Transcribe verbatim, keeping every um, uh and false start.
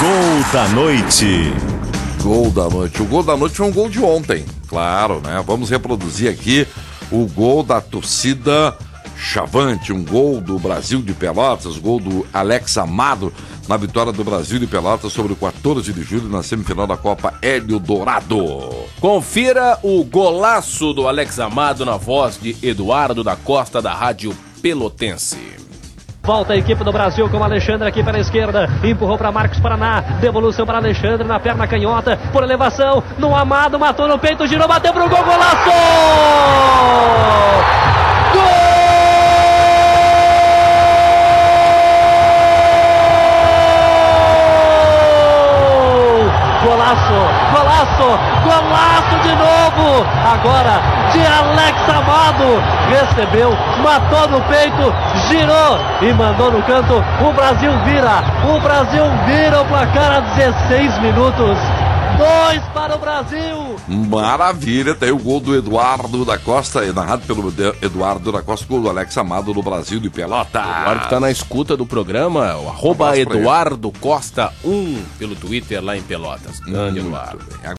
Gol da noite. Gol da noite. O gol da noite foi um gol de ontem, claro, né? Vamos reproduzir aqui o gol da torcida Chavante, um gol do Brasil de Pelotas, gol do Alex Amado na vitória do Brasil de Pelotas sobre o quatorze de julho na semifinal da Copa Hélio Dourado. Confira o golaço do Alex Amado na voz de Eduardo da Costa da Rádio Pelotense. Volta a equipe do Brasil com o Alexandre aqui pela esquerda. Empurrou para Marcos Paraná. Devolução para Alexandre na perna canhota. Por elevação. No Amado. Matou no peito. Girou. Bateu pro gol. Golaço! Gol! Golaço! Golaço! Golaço de novo! Agora de Alex Amado. Recebeu, matou no peito, girou e mandou no canto. O Brasil vira, o Brasil vira o placar a dezesseis minutos. Dois para o Brasil. Maravilha, tem o gol do Eduardo da Costa, narrado pelo Eduardo da Costa, gol do Alex Amado no Brasil de Pelotas. Eduardo que tá na escuta do programa, o arroba Eduardo Costa um pelo Twitter lá em Pelotas. Grande Eduardo.